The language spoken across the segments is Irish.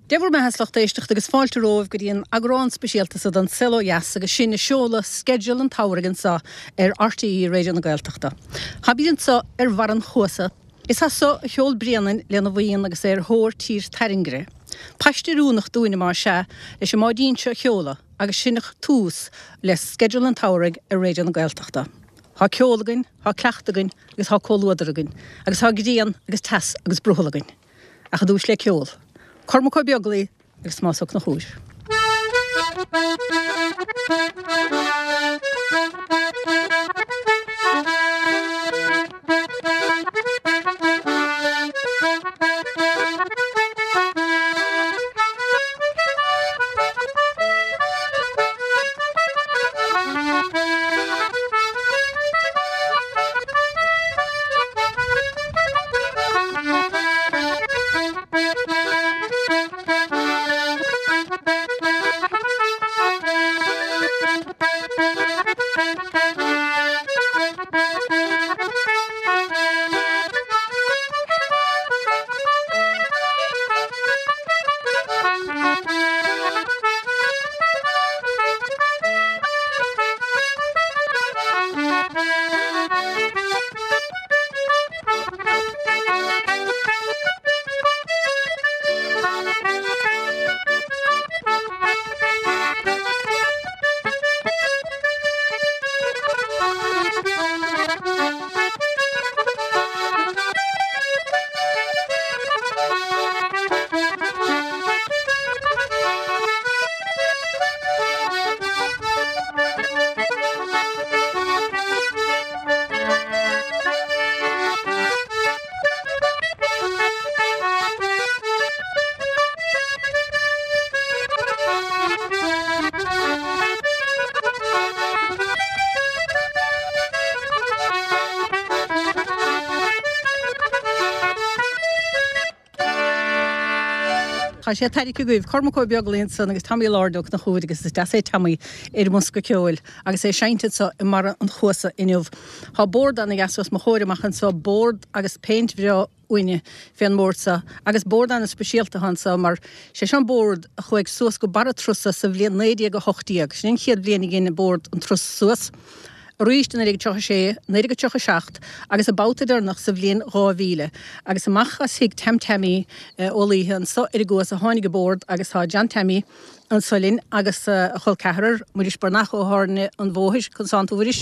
Dever me heslach éisteach agus fáilte róh go dtíon agrán speisialta sa don selo jas agus sinna seola schedule an táhagan sa RTí réidir na Gaeltachta. Habíonn sa bharan chuasa, is ha so cheol brianan lena bhíon agus thóir tír taringre. Paistirúnach dúine mar se leis sem máidínse cheola agus sinnach tús le schedule an táhag réidir na Gaeltachta. Tá ceolagain, tá cleachtagan agus tá cóluadaragan, agus tá grían agus tas agus bruthalagan. A cha dúis le ceol. Cormac coi beaglaí agus másach na chúis. Tá sé tairigh goibh Cormac coi beaglaíonn san agus tamí lárdach na chúid agus de sé tamí musca ceoil agus é seinte sa I mar an chuasa inniuh. Tá bord anna gaswas mo chóirimachchan sa bord agus peint bhre uine féan mórsa agus bord anna speisialta hansa mar sé an bord a chuig suas go bara trusa sa bblion 9 sin chiad blianig in bord an trus suas. Rúist in 1996, 1997 agus a bátadarnach sa bblion 2000 agus amach as hiag temtemi ólíthe an so gos a tháinig bord agus tá Jan Temmi an solinn agus a chul cehrar muidir barnach ó háne an bmhóis chun santu bhuiris.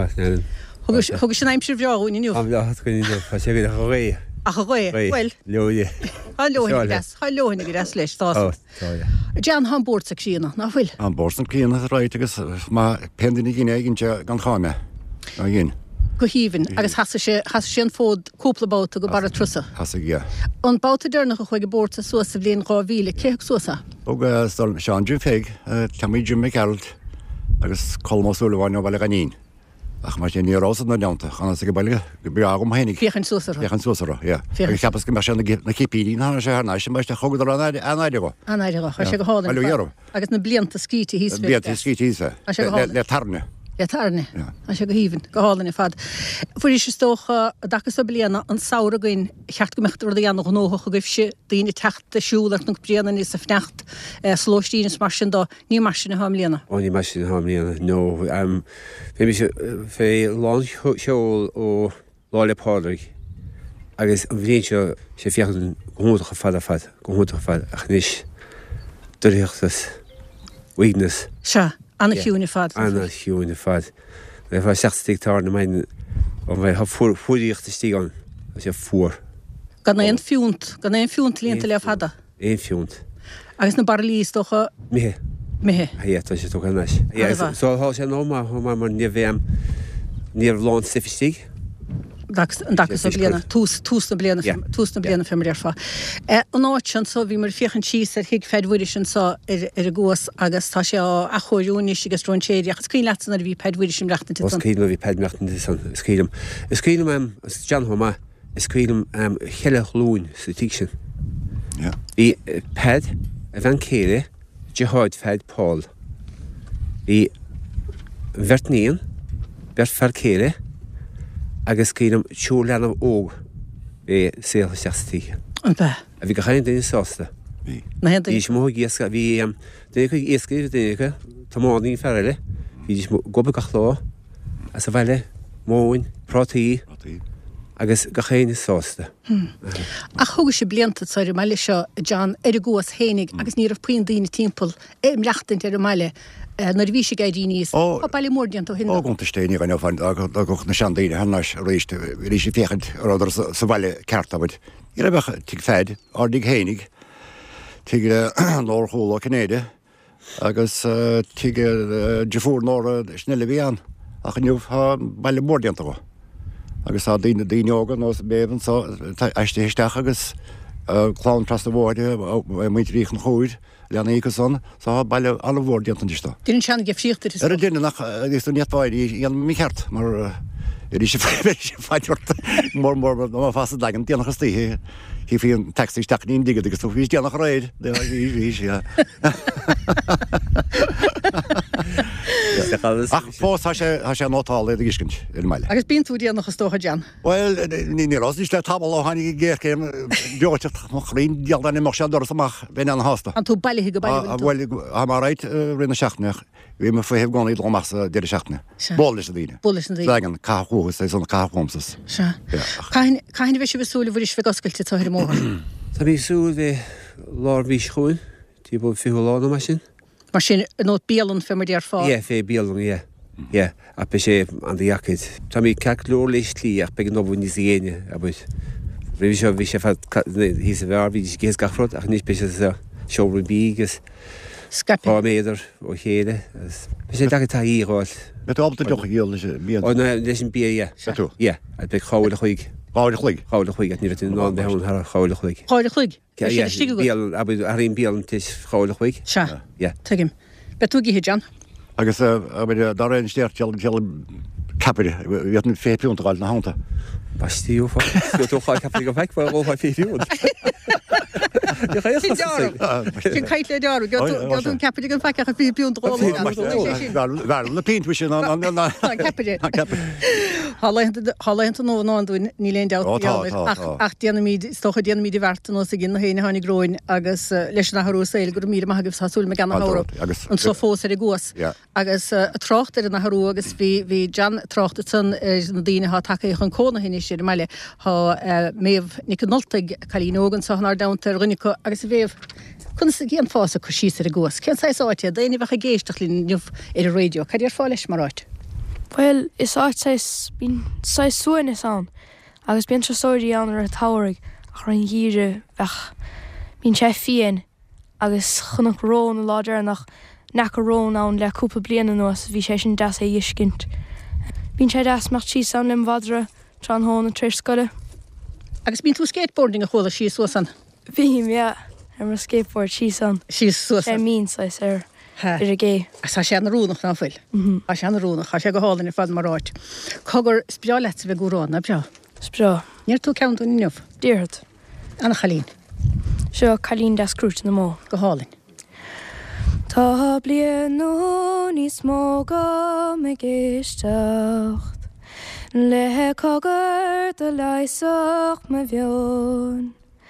Thugus sin aimsir bheáún inniu. Am lehat go inniu, tá sé go ré. A ré, well. Leoide. Tá leohinnig gas leis tá. Jan han bord sa cíanna, na bhfuil? An bord sa cíanna ráit agus má pendinnig gin éiginnte gan cháime. A gin. Go híhann, agus has sé an fód cúpla báta go bara trusa. Has ige. An báta dearnach a chuig bord sa suas sa bblion 2000, céach suasa? Óga stal Sean Jim Fig, Tamí Jim McArald agus Colmos Úlaháin ó baile ganín. Ach mar sé ní rásad na deanta, chana sa go baile go bí agam hénig. Fiechan suasara? Fiechan suasara, ja. Agus capas go mar sé na cipíní ná sé harná, sé mar sé chogad anáide go. Anáide go, sé go hádan. Bailú dhearm. Agus na blianta scíti hís fe. Blianta scíti hís fe. Le tarne. Le tarne. A sé go híhann, go hádan fad. Fuair is tócha dachas a bliana an saoire goin cheart go meachtar da anach nócha go bhse daoine teachta siúlart nach brianan is a fnecht slóistínas mar sin dá ní mar sin na hamlíana. Ó ní mar sin na hamlíana, nó. Fé lán seol ó láile pádraigh agus an bhléon sé fiochan gohútacha fad ach níos duríochtas weakness. Se. Anna hiúna fad. Anna hiúna fad. Le bheith 60 tar na main an bheith fuíochtta stígan a sé fuór. Gan éon fiúnt líonta le fada? Éon fiúnt. Agus na bar lís docha? Mithe. Hé, tá sé tócha leis. So há sé nóma mar níomh lán sifistíg. Dachas a bliana, tús na bliana femir fa. An áitsin so bhí mar fiochan síos hiag fedhuiirisin sa a gos agus tá sé a choirúnis agus drón séir achas cín letan ar bhí pedhuiirisim rechtan tí san. Cín bhí pedmechtan tí san, iscílam. Iscílam Jan Homa, iscílam cheile lún sa tí sin. Bhí ped a bhain céire Jehoid fed Paul. Bhí vertníon, bert fer céire agus cílam siúr leanam óg é séalcha 60. An bheith? A bhí go chain daoine sásta. Na hen Bhí mó géasca bhí éascair déige támáí ferile, hí gobe gachlá a sa bheile móin, prátaí agus go chéine sásta. A thugus sé blianta sair meile seo John gúas hénig agus ní puin daoine timppel leachtain ar meile nar bhí sé gaiiríníos bailí mórdiant hin. Águntastéine gan fan go na seandaine henas réiste rí sé féchant ráidir sa bhile ceartabid. I ra bhecha tí féid ádig hénig tí láthóla Cannéide agus tí defúr nóra snelle bhíán a chuniuh bailile mórdianta go. Agus á daine ágan nó béhan eiste hiisteach agus chlán trasta bhide muid ríchan chúid leanna íchasán sa bailile alla bhórdianta istá. Dún seanna ge fríochtta is. Ar a duine nach gus netbáid í an mí cheart mar rí sé fáidirta mór fása dagan déanachchas títhe hí hí an textisteach ní digad agus tú hís déanach réid ach fós sé nótála a giscint ar meile. Agus bíon tú déanachchas tócha John. Well, ní rás ní le tabal á hanig ggéircéim deirteach chrín dealdainna mar sean doras amach ben an hásta. An tú bailí go bailí. Bhfuil mar réit rinne seachneach bhí mar fé gáí leach deidir seachna. Bólis a dtíine. Bólis a dtíine. Legan cáúgus é sanna cáhomsas. Caiine bheith sé bhsúla bhfuir is fe goscailte táir mór. Tá bhí súil bheith lár bhí chuin, tí bú fiú lána mar sin. Mar sin nó bíalan fé mar dear fá. Ie, fé bíalan, ie. A pe sé an diacid. Tá mí ceach lór leis tlí ach be an nóbhún ní zéine a bud. Bhí seo bhí sé hí sa bhar bhí géas gachrod ach níos be sé seobrú bígus. Scapi. Pá méidir ó chéile. Be sé dagad tá íáil. Bet ábta deocha gíal leis Ó leis an bí, ie. Tú? Ie, a be chála chuig. Báir chuig? Chála chuig, a ní rite ná behún ar chála chuig. Chála chuig? Bíal, a ríon bíalan tis chála chuig. Se, Ie. tuigim. Be tú gihé John? Agus dar an stéir teal capir, bhían fépiúntaáil na hánta. Bastíú fá. Tú cháil capir go bheic bhil óá féfiún. Sin caiit le dearú, gaún capide an feiceach a fi piún Bhar na pint sin Hálaanta nó náúin ní léon de ach déanamíd stocha déanamíd vertan os a gin na héine hánig groin agus leis nachú saoil gur mí agus hasúil me gan hárá an so fós ar a gúas agus trocht ar nachú agus bhí John trochtta san na dtíine há take chun cóna hinine sé meile há méh nic noltaigh chalíógan sa hanar daanta rinne agus bhéh chun sa géan fása chu síos ar a gúas. Cén sááte, daine bhecha géisteach líniuh ar a radio, Cad ar fá leis maráit? Well, is áit bín suin is an, agus bíon trasóirí an ar a táirigh a chu an dhíre bheach bín sé fion agus chunach rón a láidir nach a rón an le cúpa bliana nuas bhí sé sin das é dhiiscint. Bín sé dasmach tí an lim vadra tran hóna tríir scoile. Agus bín tú skateboarding a chola síos suasan? Bhím, ar mar skateboard síos Síos suasan? sé mín sais ar a gé. Sa sé an rúnach ná fuil. A sé an rúnach, a sé go hálan i fad maráit. Cogur spialet bheith gúrána, bra? Sprá. Níor tú count an inniuh? Díirthe. Anna chalín? Seo chalín das crút na mó. Go hálinn? Tá blian nó níos mó go me géisteacht le cogur de leisoch me bheon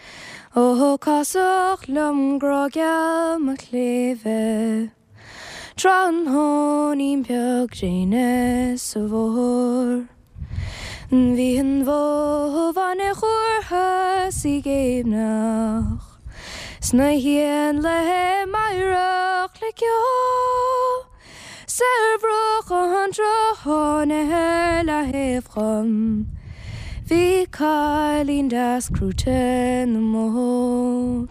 ó casach lom grogeal me chléve Tran hónín beag réine sa bhór Bhí an bhóh an e chóirtha sí géimnach Sna hían le maireach le ceol Serbroch an drochone le hefchom Bhí cailín das crúte na mó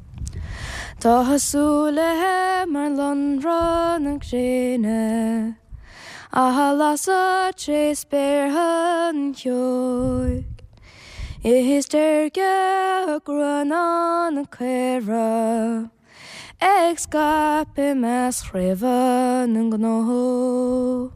Tá hasú le mar lonra na gréine a lasa tre spéirtha an ceoig Is derge a grana na céra Ag scape mes chréfa na gnó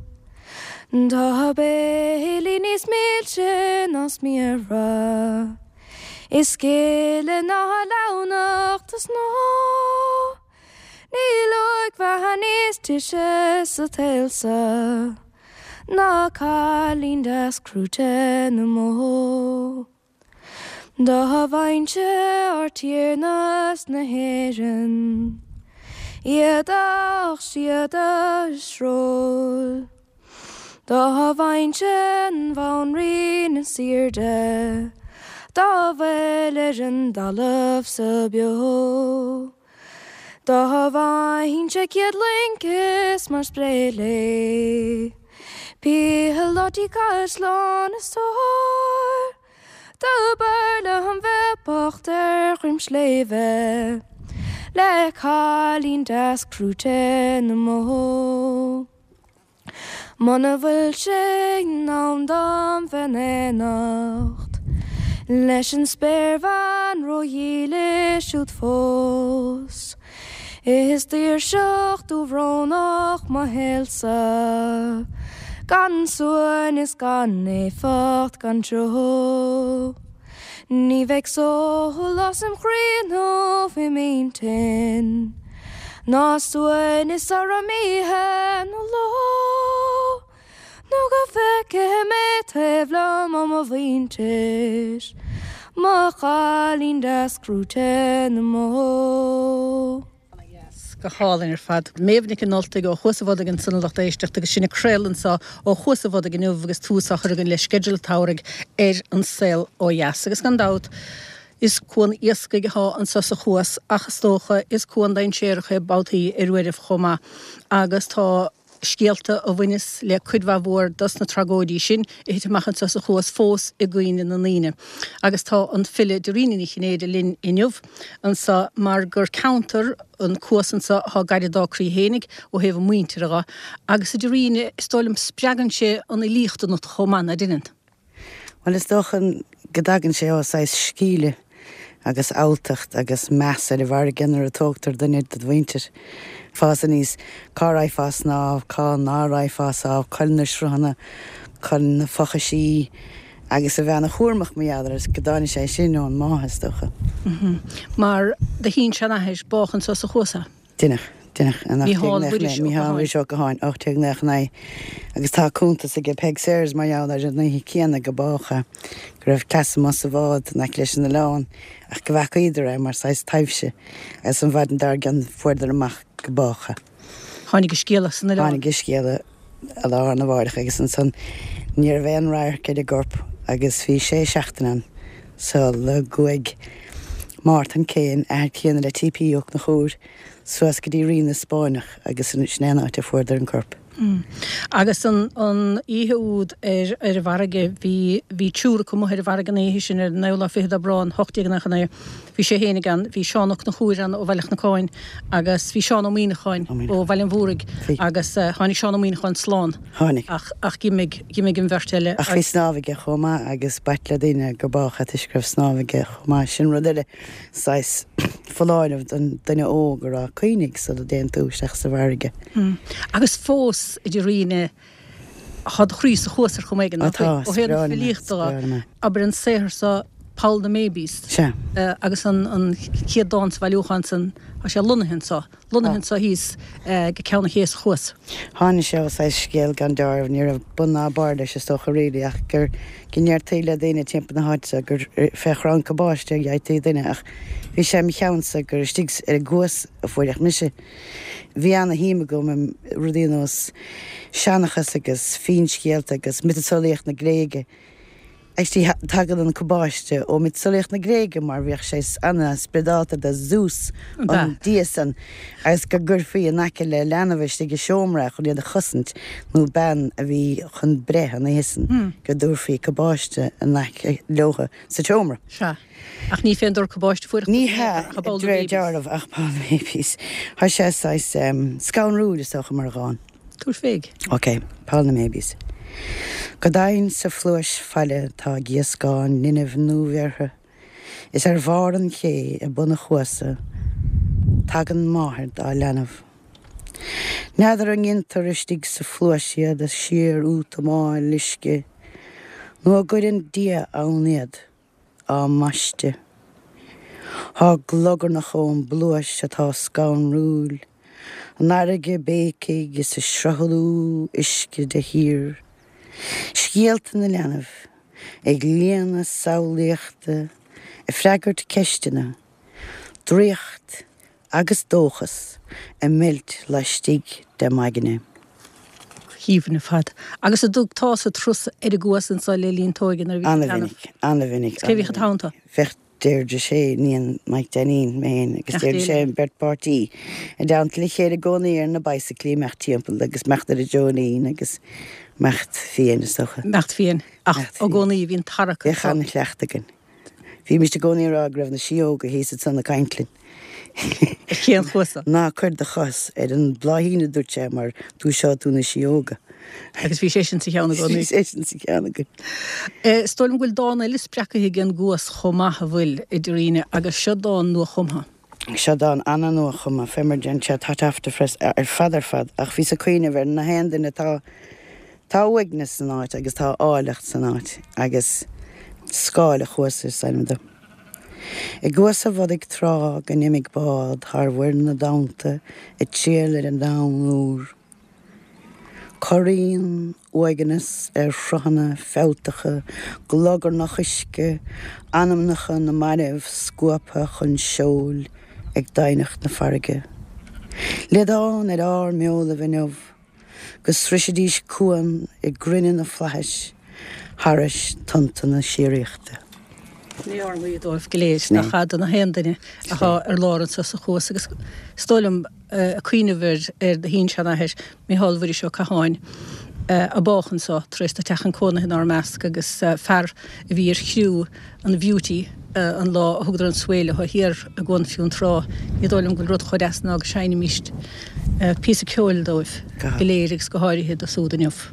Tá béilí níos méilte nás mira Is céile ná lánachtas nó Ní loig bheitha níos tuise sa téilsa ná cailín das crúte na mó Da bhainte ar tíornas na héireann, iadach siad a sróil. Da bhainte an bhainrí na siirde, da bhfuil an dalamh sa beo. Da bhainte ciad linkis mar spréile, píhil lotí caslán is sór. Da barle an bhepacht chrim sléve, le chalín das crúte na mó. Mana bhfuil sé ná dam venenacht, leis an spéirvan roiile siúd fós. Is dtír seachtú bhrónach má héilsa, gan suin is gan éfacht gan tro. Ní bheith sólas am chríanó fi míntin, ná suin is ar a míhe nó lo. Nó go feice mé teflam am a bhíntis, má chalín das crúte na mó. Go hálinn fad méhnig an nolta go chusahd an sanach éisteach agus sinna crelan sa ó chusahd an nuh agus túsachar an le schedule tárig an sel ó jas. Agus gan dat is cuan iasca há an sa chuas achas tócha is cuan dain séiricha bátaí ruirih chomá agus tá scialta a bhuinis le cuidhha mhór dus na tragódí sin i machchan sa chuas fós i gcuoine na líine. Agus tá an fille de riine chinnéide linn inniuh an sa mar gur counter an cuasan sa há gaiide dácrí hénig ó heh muinteige agus de riine stoilm spreagan sé an i líchtta nó chomána dinint. Well is doch an gedagan sé á sais scíle agus áltacht agus meas ar bhar genar a tógtar duine a bhaintir. Fás an níos cá raifás ná, cá ná raifás á, chuilna srúhanna, chuilna focha sí, agus a bheanna chuirmach miadar is godáine sé sin ó an máthas docha. Mar de hín senahéis báchan sa chuasa? Dinach, an mí há seo go háin 8 agus tá cúntas a go peg séirs mar jaad ar na hí céanna go bácha, go raibh ceasa mas a bhád na leis na lán ach go bhacha idir mar 6 taimhse as an bhadan dar gan fuidir amach go bácha. Tháinig go scéala san le. Tháinig go scéala a lá na bhádach agus an san níor bhéan rair cé a gorp agus bhí sé seachtanan so le goig Martin céin céanna le TPíoch na chóir suas go dtí rionna Spáinach agus an snéanaid a fuidir an corp. Agus an ihe úd ar bharige hí túra cum ar bhargan éhí sin ar nála fiad a brán hochtígan na hí sé hénig an hí seánach na chúran ó bhealach na cáin agus hí seán ó mínaáin ó bhhailin bhúrig agus hánig seán ó mínaáin sláán. Hánig. Ach gimig in bherteile. Ach hí snábhaige chomá agus baitla daine go bácha iscrah snábhaige chomá sin ruile sais foláinmh duine ógur a cuoinnig sa a déon túisteach sa bharige. Agus fós idir riine had chrús a chósar chuméigen ó héan líchtta aber an séhar sa Paul de Maybes agus an chiadáns bhailúchansan a sé lunahin sa hís go ceanna héas chós. Hána sé á scéal gan dearmh ní a bunná bar leis sé stocha réide ach gur gnéir taile daine timp na háitsa gur fechrán go báiste gaití duine ach bhí sé mi cheansa gur stigs ar a gúas a fuideach mise. Bhí anna híime go rudínos seanachas agus fin scéalta agus mitasolíocht na gréige. Eistí tagad an cobáiste ó mit solíocht na gréige mar bhíoh sé anna spredáta de Zeus an díasan agus go gurfií a nace le leanamhaiste go seomra chun iad a chusint nó ben a bhí chun brethe na hisan go dúrfií cobáiste a nace leocha sa teomra. Ach ní féin dúir cobáiste fuair? Ní ha dre dearmh ach Paul de Maybes. Tá sé scaun rúd is socha mar gáin. Túr féig? Ok, Paul de Maybes. Go dainn sa phluais faile tá giascáin nineh númhertha, is ar bhar an ché a buna chuasa, tag an máthir dá leanamh. Neadar an intaristigh sa phluaisiad a siar út amáin lisce, nó a gcuireann dia ániad á maiste. Tá glogar na chón bluais atá scaun rúil, an airige bécaigh is a srathulú isce de hir. Scialta na leanamh, ag líana saolaíochta, I freagart ceistena, dríocht agus dóchas a milt le stig de maigine. híhanna fad. Agus a dúg tá a trus ar a gúsan sa le líon tógan ar Anna vinnig. Céhícha tánta. Fecht déirde sé níon meid daín mé agus déir sé an Bertpartí. A daint le chéad a gcónaí ar na bicyclí mecht timppla agus mecht ar a Jonín agus mecht fianna socha. Mecht fion ach ó gcónaí hín tarcha. Chan chleachtagan. Bhí mis de gcónaí rá raibh na sióga híos sanna caiintlinn. Chéan chuasa. Ná chuir de chas ar an bláhína dúirte mar tú seo túna sióga. Agus bhí sé sin sa cheanna gcónaí. sé sin sa ceannagan. Stoilm bhfuil dána lis brecha gan gúas chomatha bhfuil idiríine agus seo dáin nua chumha. Seo dáin anna nua chuma femar gen se táafta fres ar fadar fad ach bhí sa cuioine bhar na hendaine tá uigna san áit agus tá áilecht san áit agus scáil a chuasir sanimda. I gwas a fod ag trá gan imig bád thar bhuir na dánta i tíal ar an dánúr. Corín uigenas ar shrochanna féutacha, glogar na chuisce, anamnacha na maribh scuapa chun seol ag dainach na farige. Leadán ar ár meola bhinmh, gus frisidís cuan i grinne na flais, haris tanta na síríochta. Ní ar mí dóibh goléis na chad na hendaine a ar láran sa chós agus stoilm a cuiinehir ar de hín sena heis mí hallhfuirí seo caháin a báchan sa tríéis a techan cóna hin ar measc agus fear a bhí ar chiú an bhiútí an lá thugdar an sfuile chu hir a gún fiún rá. Ní dóilm go rud chuideasna agus seinine míist pí a ceil dóibh goléirigs go háirithe a súdaineh.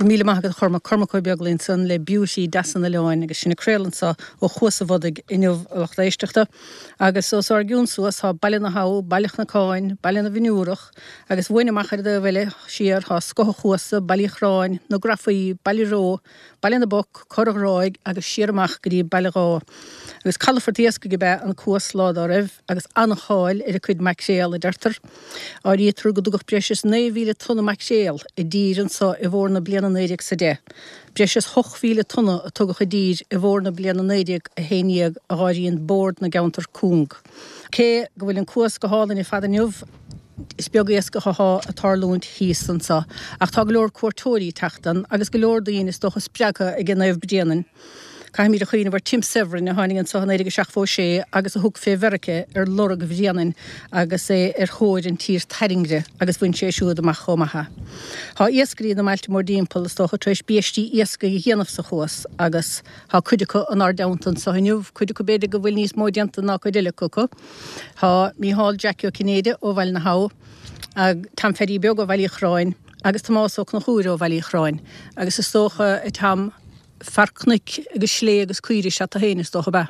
míle maigad chuma beaglín san le beauty dasan na leáin agus sinna crélansa ó chuasa bhodig inmh éisteachta agus os argiún suas há bailin na há, bailach na cáin, bailin na bhiniúrach agus bhuiine machar de bhile siar há scoth chuasa, bailí chráin, nó grafaí, bailí ró, bailin na boc, corachráig agus siarmach gurí bailirá. Agus calafortíasca go bheith an cuas lád á raibh agus annacháil ar a chuid maic séal i d'irtar. Á rí trú go dúgach breis 9,000 tonna maic séal i díran sa i bhór na bliana néideag sa dé. Breis 8,000 tonna a tugach a dír i bhór na bliana néideag a héineag a gáiríonn bord na gauntar cúng. Cé go bhfuil an cuas go hálan i fadaniuh is beag go há a tarlúint hísan sa ach tá go leor cuairtóirí teachtan agus go leor daoine is dochas spreacha a gnáibh bdéanan. Caimí a chuoine bhar Tim Severin na háing an sohanna go 6 agus a thug fé verce ar lorag bhríanan agus é ar chóid an tír taringre agus bhain sé siúd amach chomatha. Tá iascaí na mailte mór dímpel is docha treéis bíistí iasca i dhéanamh sa chós agus há cuidecha an ardauntan sa haniuh cuidecha beidir go bhfuil níos módianta ná go diile coco. Tá Mícheál Jackie Cinéide ó bhil na há ag tam ferí beag ó bhilí chráin agus tá másach na chúir ó bhilí chráin agus is tócha i tam farcnic agus slé agus cuirí se a héanaine dócha be.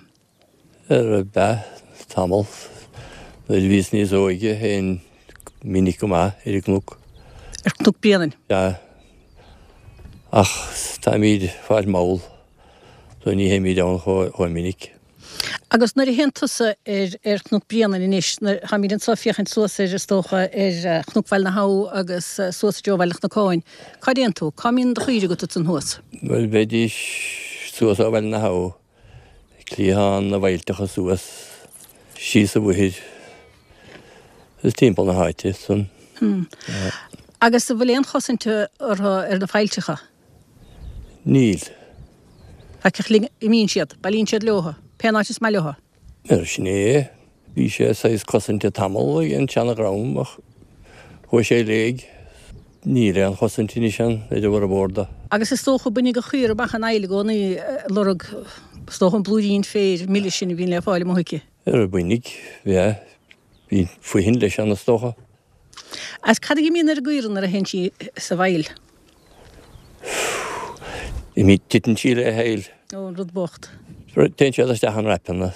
Be tamil bhfuil vís níos óige hén minic go má ar gnúg. Ar gnúg bíanaan? Ja. Ach, tá míad fáil máil so ní hé míad an chó minic. Agus nuair héntasa ar gnúg bíanaan inis, ha míad an sofiachint suasa ar tócha ar gnúghail na há agus suasa deohhailach na cáin. Cá déon tú? Cá míon do chuide go an thuas? Well, beidir suasa bhil na há clíán na bhailtecha suas síos a bhuiid is timppla na háite son. Agus a bhfuil éon chosinte ar na fáiltecha? Níl. Feiceach i mín siad, bailín siad leotha? Peanáis mai leotha? Sné, bhí sé sais cosinte tamil an teanna rám ach chu sé léig níl an chosinte ní sin idir bhar a bórda. Agus is tócha bunig go chuir bach an eile gcónaí lorug stóchan blúdín fér mille sin bhín le fáile mhuici? Ar a bunig, bhí faoin leis an na stócha. As cad í míon ar gcuireann ar a hen si sa bhail? I mí titan síle a héil. Ó, rud bocht. Téin siad a steach an rappanna.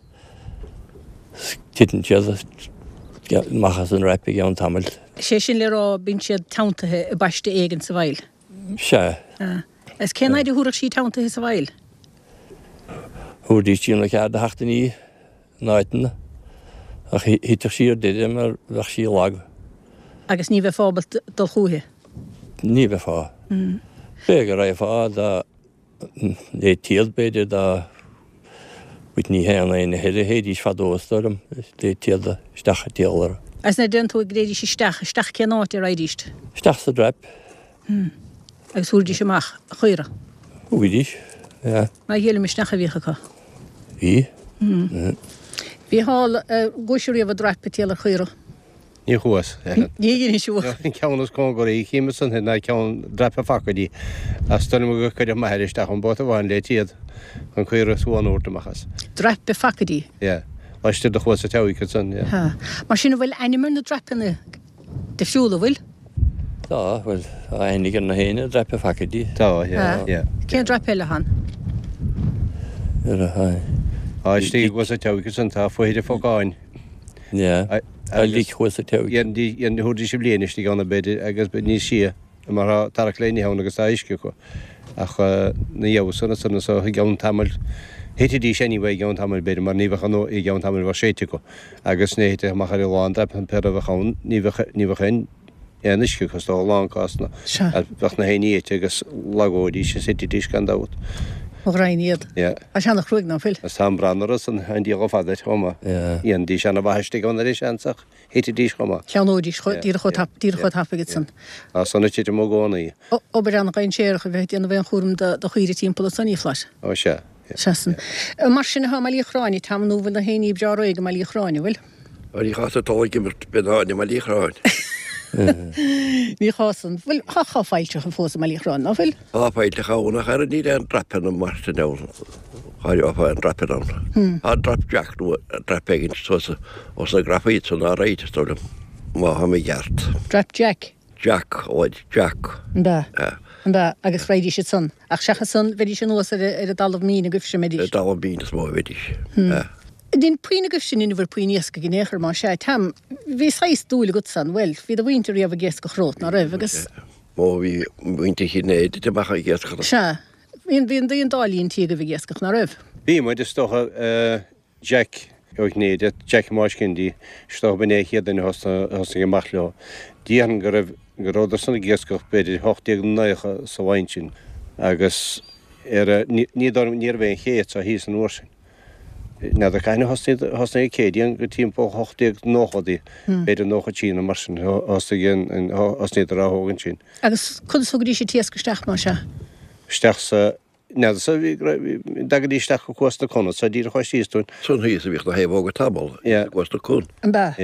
Titan siad machchas an rappi an tamil. Sé sin le rá bín siad tauntathe i baiste éigen sa bhail? Se. Is cén idir thuach sí tauntathe sa bhail? Thuair tína cead a hachtaní náitina ach hitach sír didir mar bheith sí lag. Agus ní bheith fábalt dul chúthe? Ní bheith fá. Bégar ra fá é tíad beidir dá buit ní héanana ina heile héadís fadóstarm é tíad a steach a tíalar. As na den tú gréidir sí steach cé náit ar raidíist? Steach sa dreip. Agus thuúrdí semach a chuire? Uvidís, ja. Má héile me snecha bhíchacha? Bhí? Bhí hall gúisiúí a dreip tíalar chuire? Ní chuas. Ní gine siú. Ceannas cógarí chéimesan hena ceann drepa facadí a stonnim go chuidir maithiristeach an bóta bháin le tíad an chuir súán úrtamachas. Drepa facadí? Ja. Leiste do chuas a teigh san. Mar sinna bhfuil animar na drepanna de fiúla bhfuil? Tá, bhfuil anig an na héine drepa facadí. Tá, ja. Cén drepa eile han? Áistí was a teigh san tá fuidir fógáin. Ja. A lík chuas a teigh. Ian thuirdí sem léanistí ganna beidir agus ní si mar tarach léine hán agus aisce go ach na dhéh sanna sanna so gan tamil hétidí séní bheith gan tamil beidir mar níbhach nó i gan tamil bhar séite go agus néite machchar i láin dreip an per a bhchain níbhachain éanisce chus tá lánásna bheith na héíte agus lagóidí sé sitidís gan dát. Ó raíiad? A seanna chruig ná fil? As tá brannaras an handí go fadait chuma. Íon dí seanna bhaiste gan éis ansach hétidís chuma. Cheanóidís dír chu tappaigid san. A sanna tíidir mó gánaí. Ó ber anna gain séircha bheith anna bheith chum do chuirí timppla san ífleis. Ó se. Sesan. Mar sinna ha meí chráinní tam nóhfuil na héí brearóige meí chráinine bhfuil? Í chatáigimmert benáine meí chráin. Ní chasan bhfuil chaá fáilte an fósa meí chrán ná bhfuil? Ápáilte chaúna ar ní an drapan an marta ná cháir ápá an drapan an. Á drap Jackú drapeginn sosa os na grafaid san á réitestólam má ha mé gheart. Drap Jack? Jack óid Jack. Ba. Ba agus réidir si san. Ach secha san bheidir sin nuas ar a dalamh mína goh sem méidir. Dal bín is má vidis. Dín puoine goh sin inhar puoineasca gnéchar má sé tam. Bhí 6 dúla go san, well, hí a bhainte riamh a ggéas go chrát ná raibh agus. Má bhí muinte chinné de macha ggéas chu. Se, híon daon dálíonn tí go bh ggéascach ná raibh. Bí mu is stocha Jack néide Jack máiscindí sto bené héad in hosta go mach le. Dían go raibh goráidir sanna ggéascach beidir 8 sa bhain sin agus níor bhéh chéad a hí an uair sin. Na a caiine hosna cédíon go timppó 8 nóchadaí beidir nócha tína mar sin hosta gin osnéidir athógann sin. Agus chud sogadí sé tías go steach má se. Steach sa dagadíisteach go cuasta conna sa dír chuistíún. Sun hí a bhíh na héhóga tabal cuasta cún. An ba.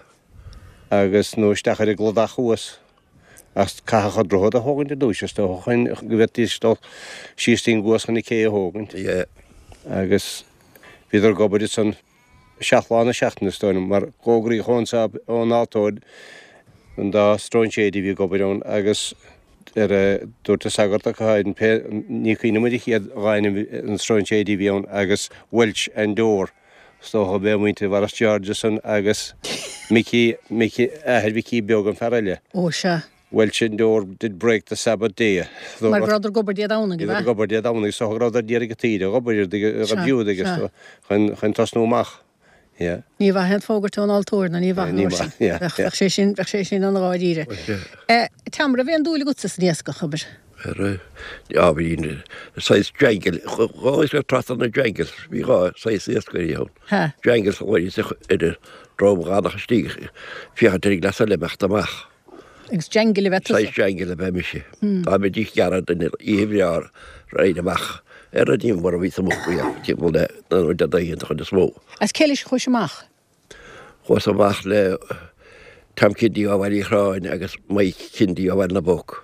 Agus nó stechar i glodach chuas as cacha drohad a hágann de dúiste chuin go bheittíistá sítín guaschan i cé a hágann. Agus bhíidir gobarid san seaachláánna seaachnastoin mar cógraí chunsa ón átóid an dá stróinséadí bhí gobaidún agus dúirta sagarta chaid ní chuoine chiad gáine an stróinséadí bhíón agus Welsh an dór stócha bé muinte war Georgeson agus Mickey bhí beag an ferraile. Ó se. Welsh an dór did break the Sabbath day. Mar gráidir gobaidí dána go bheith? Gobaidí dána so gráidir díar go tíide, gobaidíir bhiúd agus chun tasnúach. Ní bh hen fógart an altóir na ní bh sé sin an gáidíre. Tamra bhé an dúla go sa níosca chubar. Bhín 6 drangel ráis le tratan na drangel bhí rá 6 éascaíún. Drangel bhhaí idir drómránacha stíigh fichatar le le mecht amach. Agus drangel bheit. 6 drangel be miise. Tá mé dích gearad in íomhhear réid amach. A dín war a ví amach tí bhil de daon chun de smó. As céiles chuis amach? Chus amach le tamcindí á bhhaí chráin agus mai cindí á bhhain na bóg.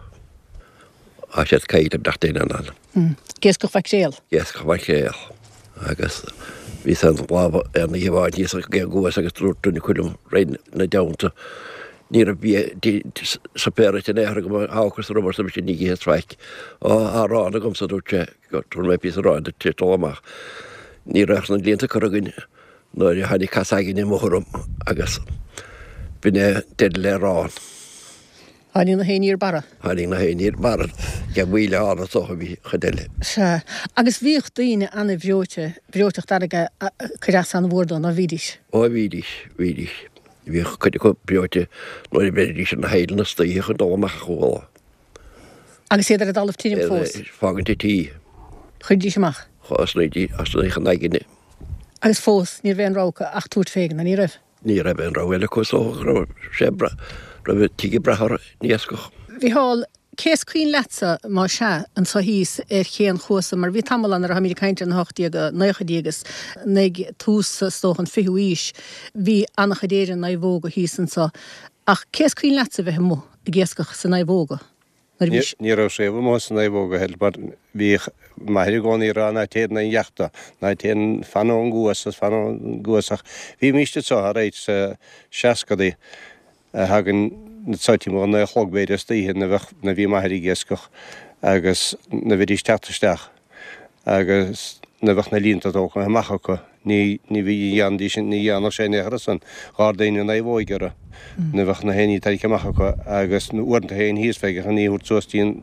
A sé caiid am datain an. Gés go feic séal? Gés go feic séal. Agus bhí san lába ar na híháid níos gé gúas agus trúirtúna chuilm réin na deanta. Ní a bí sa péirt in éhar go háchas rumar sem sin níhé feic á rána gom sa dúte tún mé pí ráin de tító amach. Ní reach na líonanta chuginn nóir hanig caságin i mthrum agus bine dead le rán. Haní na héíar bara? Haní na héíar bara ge bhile ána socha bhí chudéile. Se agus bhíoch daoine anna bhreoteach aige churas an bhdán a bhídis? Ó bhídis. Bhí chuide go breote nóir beidir sin na héile na staí chun dó amach choála. Agus éidir a dalamh tíim fós? Fágan tí. Chuidí semach? Chás naidí as na naigine. Agus fós ní bhéon rácha ach túirt fégan na ní raibh? Ní raibh an ráhile cos sebra ra tí brethar níoscoch. Bhí hall cés cuoin lesa má se an sa híos chéan chuasa mar bhí tamlan ar haí caiinte an 8dígus nig túsa stóchan fiúís hí annachchadéidir na bhóga hísan sa ach cés cuoin lesa bheith mó a ggéascach san na bhóga. Ní rah sé bh san na bhóga heil bar bhí maithir gáí rá na téad na dheachta na téan fan an gúas fan gúasach. Bhí míiste tá réit seacadaí hagan natáití má na chlogbéidir stíhé na bhí maithir ggéascach agus na bhí teachtasteach agus na bheith na línta dócha amachcha ní bhí dhéandí sin ní dhéanach sé nechar san gá daine na bhóigere na bheith na héí taid amachcha agus na uanta héon híos feige ní úr tuastíon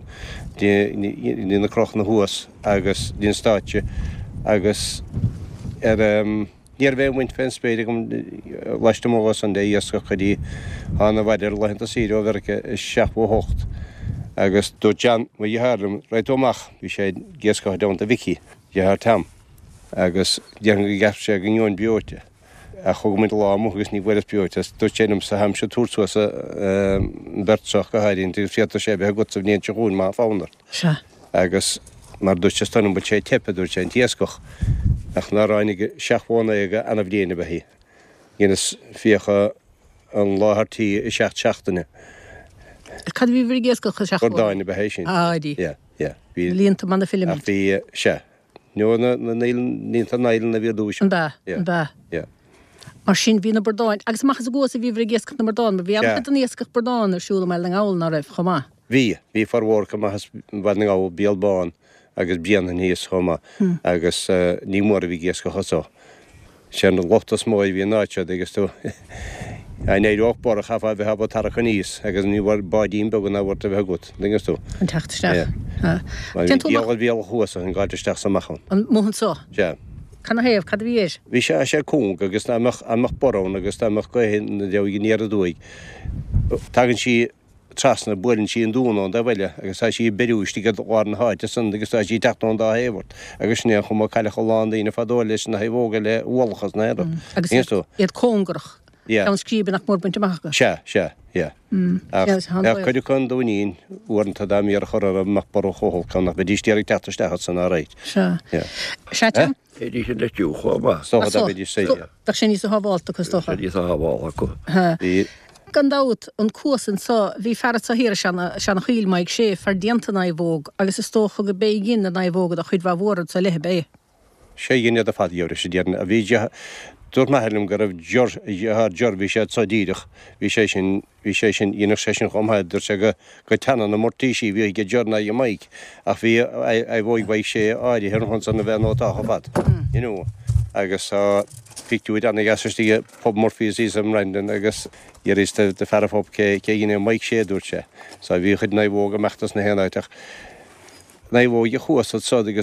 na croch na thuas agus dín státe agus níor bhéh muint féin spéide gom leiste mógas an déasca chudí hána bhaidir leanta síú bheice seaachú hocht agus dú Jan mu dhearm réitúach bhí sé géasca dáanta vici dethar tam agus dean go gap sé go gneoin beote a chugmuid lámú agus ní bhfuir beote dú sénam sa ham se túrtú sa bertseach go hairín tú fiata sé bheit go sa bníon teún má fánar. Agus mar dúte stanm bud sé tepeú sé tíascoch ach na ráinnig seaachhána aige anna bhdéana behí. Gnas fiocha an láthartíí i seaachtainine. Cad bhí bhí géascocha seach dáinna behééis sin. Ádí. Líonanta man na film. Bhí se. Nó nínta nailin na bhí dúis. Ba. Mar sin hí na bordáin. Agus machchas a gos a bhí bhí géascach na bordáin, mar bhí an níoscach bordáin arsúla me an áil na raibh chomá. Bhí farhórcha bhana á bealbáin agus bíanana níos chuma agus ní mór a bhí géas go chosá. sé an lotas móid hí náte agus tú éidir opbar a chafa bheit hab tarcha níos agus ní bhar badín began na bhta bheit gut dingus tú. An techtteach. Díal bhíal chuasa an gáidirteach samachchan. An móhan só. Se. Canna héamh cad bhíir? Bhí sé cún agus amach borrán agus amach go na deag níar a dúig. Tagann si trasna buann sí an dúnán da bhile agus tá sí beúistí go bháin háid san agus tá sí teán dá héhart agus sné chum caiile choláán daoine fadó leis na hehóga le bhlachas na éad. Agus iad cóngarach. An scríbe nach mór bunteach. Se. chuidir chun dúín uanta dá míar chor amach bar chohol chu nach bedítíar teteiste san á réit. Se. Éidir sin le dú chomá. Beidir sé. Tá sé níos a hábháilta chu stocha. Ní a hábháil acu. Gandát an cuasan sa bhí ferrat sa hir sena chiilmaid sé fer dianta na bhóg agus is tócha go bé gin na bhógad a chuid bhórad sa lethe bé. sé dhéine a fadíir sé déarna a bhí dúir maithlumm go raibh bhí sé tsadíireach bhí sé sin dionach sé sin chomhaidir se go teanna na mortíí bhí go dearna i maic ach bhí bhóig bhaid sé áidir hirn san na bheith nótácha fad. Agus fiúid anna gasirtí popmorfíí am reinden agus is de ferrafop cé gine maic sé dúirte, sa bhí chud na bhóga meachtas na héanaiteach. Na bhóg chuasad so agus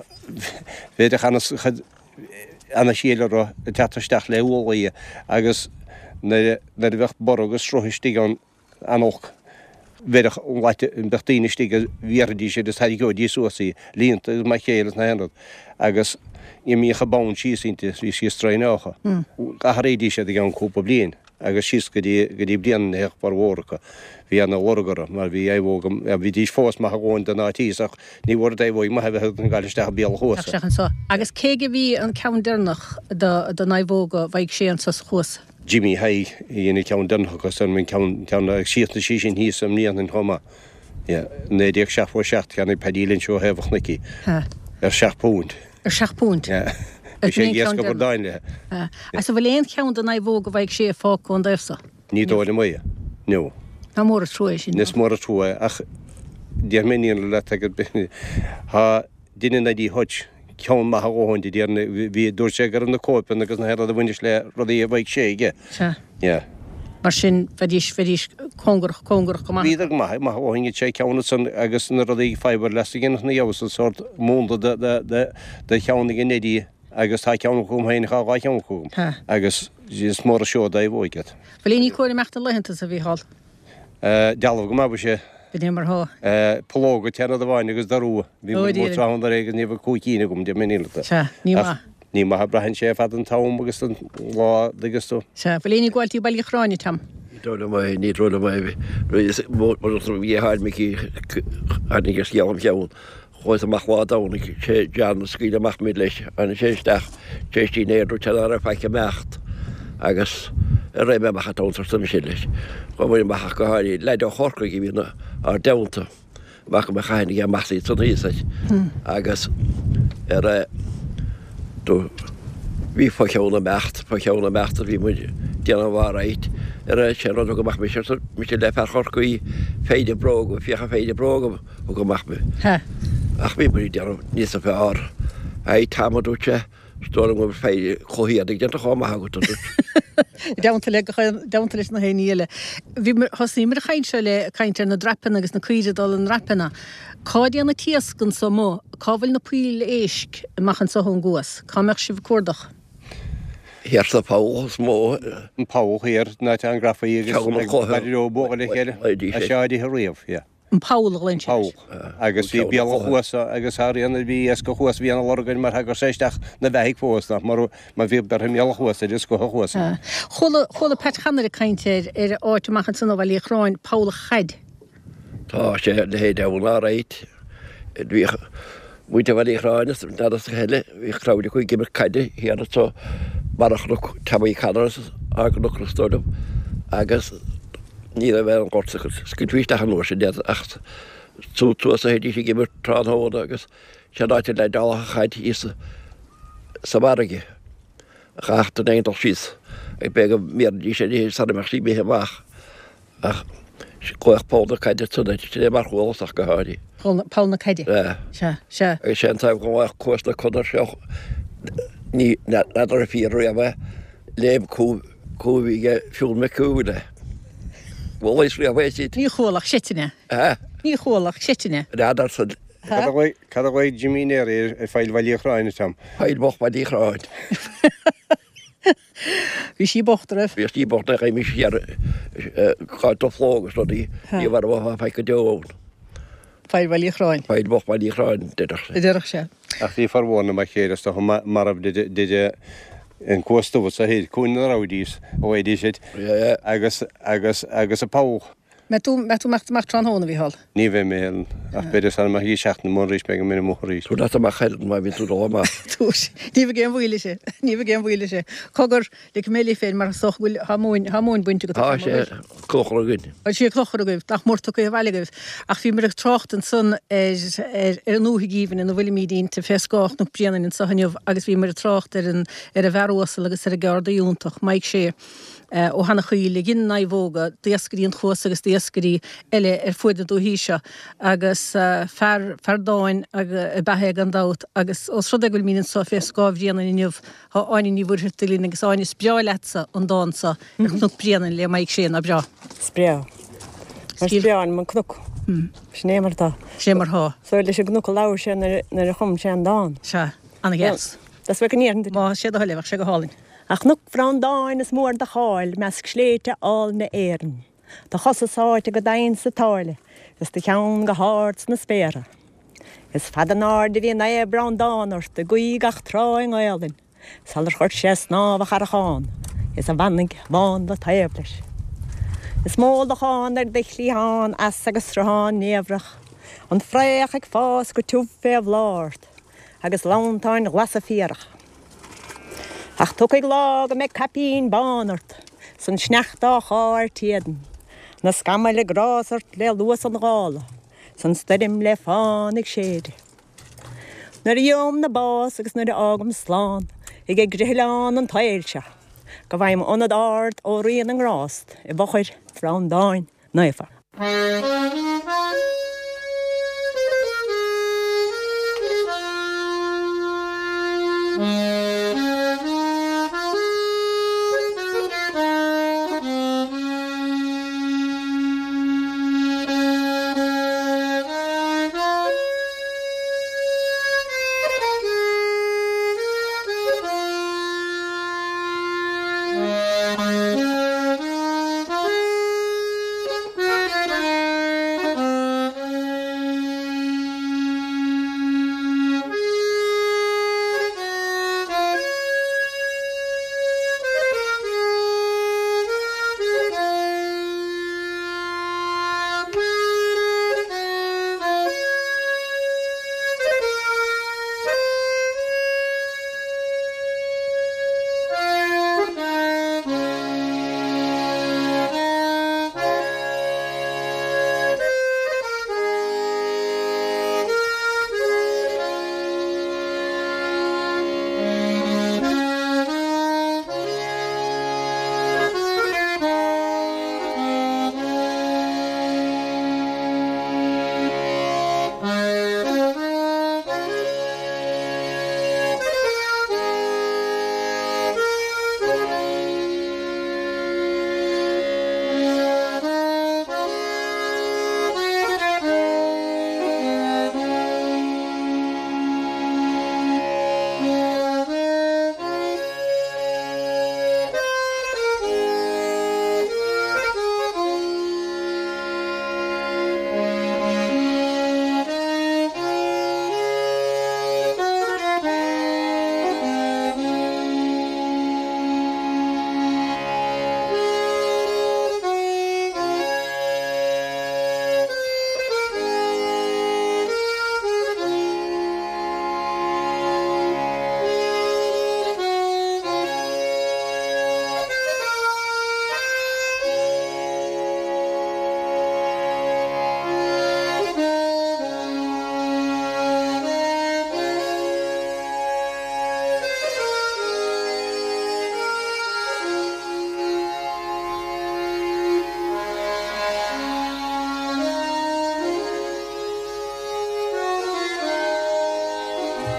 bhéidir anna síle tetaisteach le bhógaí agus na bheith bar agus trothistí an anach bhéidir bechtíinetí bhéirdí sé is go dí suasí línta mai chéile na henad agus I mícha bán síínta hí sí straácha. A rédí sé an cúpa blion agus síos go dtí blian heach bar mhórcha hí anna orgara mar bhí éhógam a bhí dís fós mai gáin den átíach ní bhór éhóid mai bheith an gáilisteach beal chuasa. Agus céige bhí an ceandirnach don naibhóga bhaid sé an sa chuasa. Jimmy Hay dhéana cean denachgus an min ceanna sína sí sin híos am níon an thoma. Néidir seaachú seach ceanna pedílinn seo hefachnaí ar 6 púnt. Ar 6 púnt? sé dhéas go dáine. As bhfuil éon cean don naibhóga bhaid sé fáú an d'sa? Ní dóile mu. No. Tá mór a trúéis sin. Nes mór a trúa ach déar miíon le agad Tá duine na dí hoid ceann maith óhain déarna bhí dúir sé gur na cópan agus na head a bhaine le rudaí a bhaid sé ige. Mar sin fedís cóngarach go mai. Bhíidir mai óhainge sé ceanna san agus na rudaí fiber leis gin na jasan sort múnda de cheanna gin nédí agus tá ceanna chum hain chá ceanna chum agus is mór a seo da bhóigad. Bhfuil ní cuairí meachta lehananta a bhí hall? Dealah go maibu sé. Bhí mar Pológa teanna a bhain agus darú bhí trá agus níomh cúcíine gom de minilta. Ní mai brehann sé fad an tám agus an lá agus tú. Se bhfuil ní gháiltí bailí chráine tam. Dóla mai ní róla mai bhí háid micí agus geam cheann. Chis amach ládána sé dean scíide amach mid leis an séisteach téistí néadú te ar feice mecht agus ré me mechatántar san sin leis. Chu bhfuil meach go háirí leid á chorca í bhína ar deanta bach go mechainnig a meí san ísaid agus bhí fá cheanna mecht a bhí mu deanana bhráid sé rud go mach sé le fer chorcaí féidir brog fiocha féidir brogam ó go mach me. Ach bhí muí deanam níos a bheith ár é tamadúte stólam go féidir choíad ag deanta chámathe go Deanta leis na héile. Bhí hosí mar chaint se le caiintear na drapana agus na cuiide dul an rapana. Cádaí na tíascan sa mó, cábhfuil na puil éisc machchan sa hon guas, cámeach si bh cuardach. Hiar sa páchas mó an páchéir ná an grafaí agus bóga le chéile a seáidí riamh. An Paul lein agus bhí beal chuasa agus áíanana bhí go chuas bhí an orgain mar gur séisteach na bheith fósta mar bhíh dar meall chuasa is go chuasa. Chola petchanar a caiinteir ar áitimachchan san bhil chráin Paul chaid. Tá sé le héad bhna réit muinte bhil chráine dadas heile bhí chráide chuig gimar caiide hianana tá marachach taí canas a go nuchlastódum agus ní a bheith an gcósa scintuiste an nóir sé dead ach tú a héidir sé gimar tránhóda agus sé náte le dálacha chaid ísa sa marige a chaachta éontal síos ag be go médí sé dí sanna mar sí béthe bach ach goch póda caiide tunna sé mar chóach go háirí. Pána caiide se. Agus sé taimh go bhah cuasna chudar seoch ní nadar a fíú a bheith léim cúhíige fiún me cúile. Bhis ri a bhéid Ní chólach sitine. Ní chólach sitine. Radar san Cadhhaid Jimínéir ar fáil bhaíochráine tam. fáil boch ba díráid. Bhí sí bochtarh Bhís tí bort a mis ar chaid flógus í bhar bh fe go deón. fáil bhil chráin. Fáid boch ba díráin deidir. Idirach sé. Ach bhí farhna mai chéir marh duide an cuastúh a héad cúna ráidís ó édí siid agus a pách. Me tú meach trán hóna bhí hall. Ní bheith mé ach beidir san hí seachna mórrís me go mé moríéis. Tú a cheil mai vín tú má. Tús, ní bh géim bhile sé, ní bh géim bhile sé. Cogur le mélí féin mar soch bhfuil hamóin buinte go. Tá sé clochar a gine. sé clochar goibh, ach mórta go bheilegah. Ach bhí mar trocht an sun ar an núthigíhann in bhfuil mídín te fescách nó brianan in sahanneomh agus bhí mar trocht ar a bherósal agus ar a garda úntaach maiid sé. ó hanna chuile gin na bhóga déascaríon chós agus déascarí eile ar fuidir dú híise agus ferdáin bethe an dat agus os rud goil mín sa fé sábhríanana inniuh há aine ní bhúirtilín agus aine spreáilesa an dása nu brianan le maiid sé a bra. Sprea. Mar spreáin man cnúc. Snémartá. sé mar há. Soir leis gnúc láir sé nar a chum sé an dáin. Se anna gas. Das bfu nían. Má sé a heileh sé go hálinn. Ach nuk frán dáin is mór de cháil meas sléite all na éan. Tá chosasáite go dain sa táile, is de cheann go háirt na spéra. Is fad an áde hí na brán dánart de guigach tráin áilin, sal chuirt sé snáb a charachán, is a bhannig bháin le taoblis. Is mó a cháin dichlíán as agus raán névrach, an fréach ag fás go túb fé bhláirt, agus lántáin glas a fíarach. Ach tuk ag lága me capín bánart, san sneachtá cháir tíadan, na scamal le grásart le luas an gála, san stadim le fánig séide. Nar iom na bás agus nar ágam slán, ag ag grihilán an tailse, go bhaim onad ard ó rian an grást, I bhachair frán dáin naifa.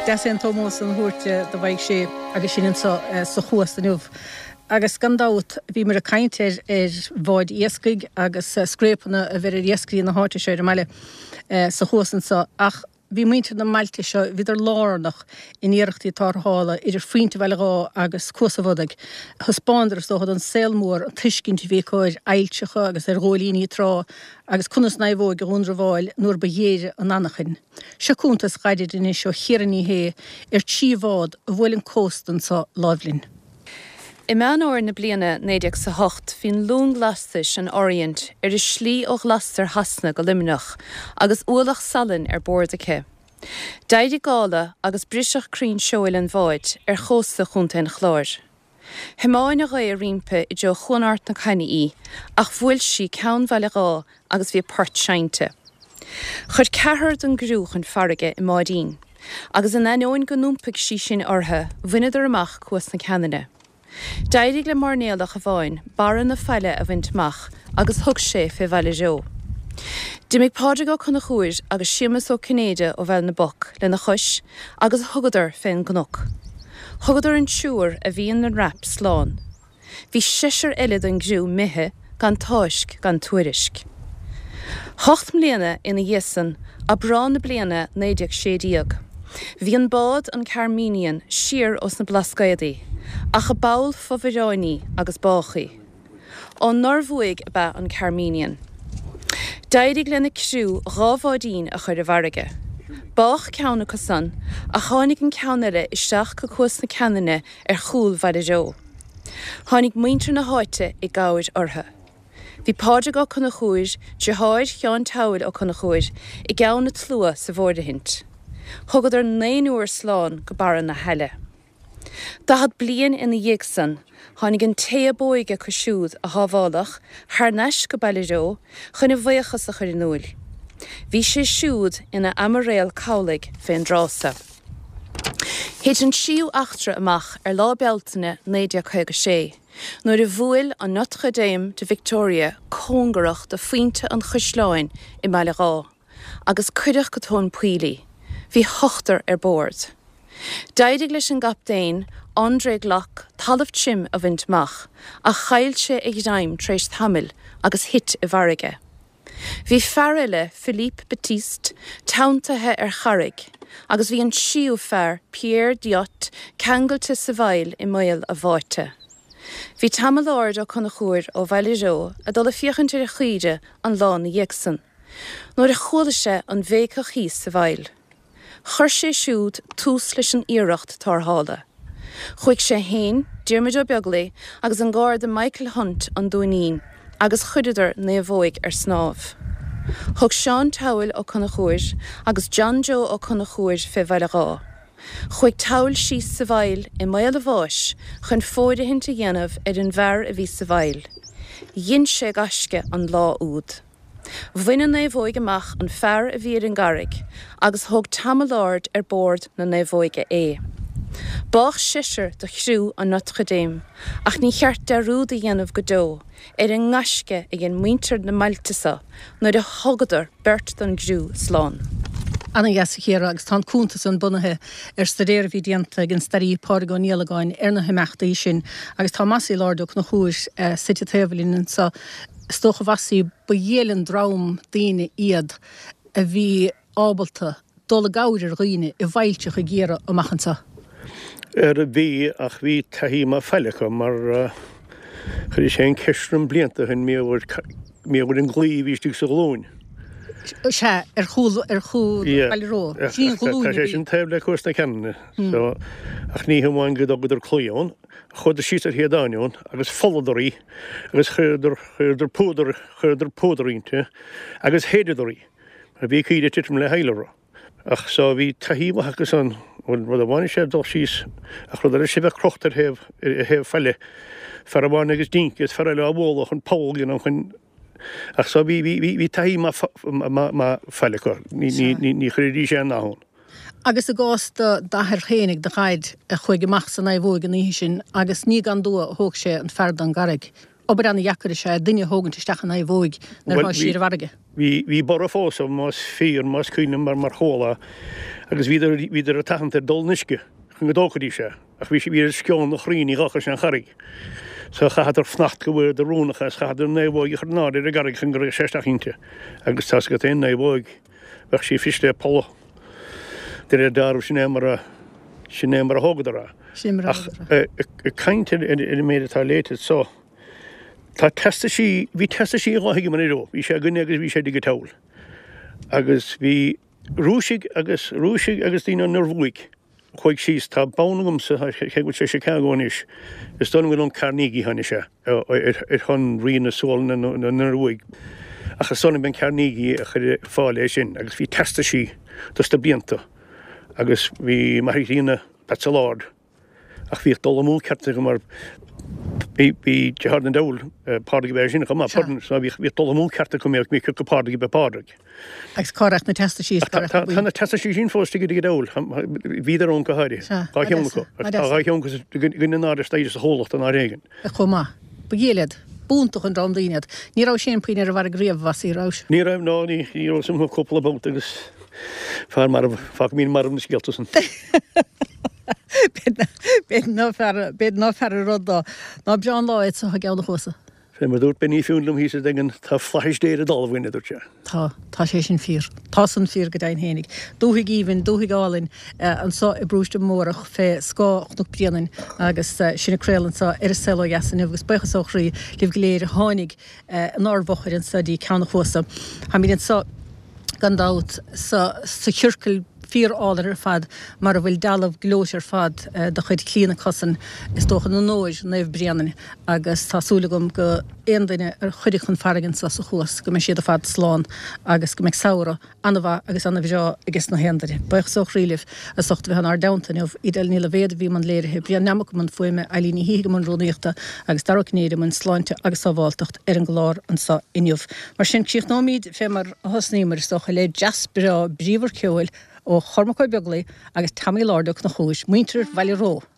Desan Thomas an thuirte do bhaigh sé agus sin sa chuas an uamh. Agus gandát bhí mar a caintear bháid iascaig agus scrépanna a bhir iascaí na háte sé meile sa chuasan sa ach bhí muinte na mailte seo viidir lárnach in iarachtaí tarthála idir faointe bheile gá agus cuasahadaigh. Thuspáindar sóchad an saolmór an tuiscinnte bhí cóir ailtecha agus ghólíní trá agus cunas na bhóg go rúndra bháil nuair ba dhéire an annachin. Seacúntas gaidir in seo chiaraní hé tíomhád a bhfuilin cóstan sa lábhlinn. I mean óir na bliana 1998 hín lún glastais an Orient is slí ó glastar hasna go limnach agus ualach salan bordacha. Daidir gála agus briseach crín seoil an bháid chósta chunta an chláir. Himáin a ré rimpe I jo chuanart na caiine ach bhfuil si ceann bheile gá agus bhí páirt seinte. Chud cethart an grúch an farige I Mádín, agus an anóin go númpaigh sí sin ortha bhuineadar amach cuas na ceannaine. Daidig le marnéalach a bháin, baran na feile a bhaintach agus thug sé fé bheile jo. Dimig páide go chuna chuir agus siamas ó Cnéide ó bheil na boc le na chuis agus thugadar féin gnok. Thugadar an siúr a bhíon na rap sláán. Bhí siisir eile an grú mithe gan táisc gan tuairisc. 8 mbliana ina dhéasan a brán na bliana 1970. Bhí an bád an Carmínian siar os na Blascaidaí, ach a bail fofiráini agus báchaí. An Norvuig ba an Carmínian. Daidig lena csiú rábhádín a chuir a bharige. Bách ceanna cosan a chánig an ceannaire isteach go cuas na ceannaine chúl bhaide jo. Chánig muintir na háite I gáid ortha. Bhí páide go chuna chuir, de háid cheann táil ó chuna chuir I gceann na tlua sa bhórdahint. Thugad ar 9 uair sláán go baran na heile. Da had blian ina dhéagsan, hánig an téabóige cosisiúd a hábhálach, thneis go baile jo, chuna bhaochas a chuir núil. Bhí sé siúd ina amaréal cálaigh féin drása. Héid an siú achtra amach lá bealtaine 1956, nuair a bhuail an Notre Dame de Victoria cóngarach de faointe an chuisláin I meile gá, agus cuideach go tón puilí. Bhí hochtar bord. Daidig leis an gapdain, André Glock talamh tim a bhaintach, a chailte ag daim tréis tamil agus hit I bharige. Bhí fearrile Philippe Baptiste tauntathe charig, agus bhí an siú fear Pierre Diot ceangailte sa bhail I mail a bháite. Bhí tamil ard ó chuna chuir ó bhaile jo a dul a fiochantir a chuide an lán na dhéagsan, nuair a chualaise an bhéice chios sa bhail. Chur sé siúd tús leis an iireacht tarthála. Chuig sé hain, Diarmuid ó beagla agus an gáir de Michael Hunt an dúinín, agus chuididir na bhóig snámh. Thug Seán Táil ó chuna chuir agus John Joe ó chuna chuir fé bhaile gá. Chuig táil síos sa bhail I mail a bháis chun fóide hinnta dhéanamh an bhar a bhí sa bhail. Dhin sé gasce an lá úd. Bhuiine na bhóig amach an fear a bhíad an garig, agus thug tamilard bord na bhóige Bách siisir do chriú an Notre Dame, ach ní cheart de rúd a dhéanamh go dó, an ngasce ag an muintir na Maltasa, nuair a thugadar bert don grú sláán. Anna gas chéra agus tá cúntas an bunathe staréir bhí dianta gin starí pága nílagáin na himachta sin, agus tá masí lárdach na chúis site taobhlín sa stocha bhasí ba dhélan drám daine iad a bhí ábalta dul a gáidir roiine I bhailteach a géra amachanta. Bhí ach bhí taíma feilicha mar chuir sé an ceisrim blianta chun méhfuir an glíomhístí sa glóin. Se chúl bailró. Tá sé sin taobh le cuas na ceanna. Ach ní hamháin go agad ar clúán, chud a síos ar héadáineón, agus folladarí, agus chuidir pódarínte, agus héidirí, a bhí chuide titim le heilerá. Ach so bhí taíma agus an rud a bhaine sé dó síos, ach rud a sé bheith crochtar heh feile, fer a bhain agus díncas fer le bhólach an págin an chun. Ach so bhí taíma feilicha, ní chuirí sé náhón. Agus a gásta dahar chénig de chaid a chuig amach san bhóg an sin, agus ní gan dua thóg sé an ferd an garig. Obair anna jacar sé duine hógann teisteach an bhóg na sír bharige. Bhí bar a fósa más fír más cuine mar hóla agus víidir a tachan dul niske chun go dóchadí se, ach bhí víidir sceán na chríí gachas an charig. So chaidir fnacht go bhfuir de rúnachas chaidir néhóig chu náir a garig chun gur 16ínte, agus tá go té néhóig bheith sí fiiste polo. De dar sin émar a hógadara. Kainte in méid atá léite so. Tá hí testa sí ráige man ró, hí sé gunne agus bhí sé digitail. Agus bhí rúsigh agus tíine nervhuiig. Chuig síos tá bánagum sa cheúil sé Chicagois, is don bhfuil an Carnegie hanne se chun rion na sóil na nervhuiig. Achas sonna ben Carnegie a chur fáil sin, agus bhí testa sí dus de blianta. Agus bhí marína petsalád ach bhí dul mú certe go mar bhí dehard an dail pádaigh bhéir sin go má pardon, so bhí dul mú certe go méoh mí go pádaigh be pádaigh. Agus cáireacht na testa sí Tána testa sí sin fósta go dail víidir ón go háirí Táhéongus gunna náidir staidir a hólacht an áréigen. A chumá, begéad. Búntaach an rámdaíinead. Ní rá sé puoine ar bhar a gréomhhas í rás. Ní raibh ná ní sem go coppla bót agus far mar fa mín mar na sgeltusan. Bed ná fer rodda ná beán láid sa geanna chosa. Fé mar dút benní fiúnlum hí degen tá flaisdéir a dalhhaine dúirte. Tá sé sin fír. Tá san fír go dain hénig. Dúthaigh íhann, dúthaigh gálainn an sa i brúiste mórach fé scáach brianan agus sinna créalann sa ar selo yasan agus bechas ochrí libh léir hánig an árbhachair an sadí ceanna chosa. Ha mín sa gandát sa circle fír álar fad mar a bhfuil dalamh glóis fad de chuid clína cosan is tócha na nóid naomh brianan agus tásúlagum go éon duine ar chuidir chun fargan sa chuas go me siad a fad sláán agus go meid saora anmha agus anna bhíseo agus na hendarí. Baich soch ríilih a socht bheit an ar daantaineh idal níla bhéad bhí man léirithe brian neamach man foiime elíní híige man róíochta agus darachnéide man sláinte agus sábháiltacht ar an glár an sa inniuh. Mar sin cíoch nóíd fé mar hosnímar socha le jaspra bríomhar ceúil ó chormacha beglaí agus tamí lárdach na chúis, muintir bhaile ró.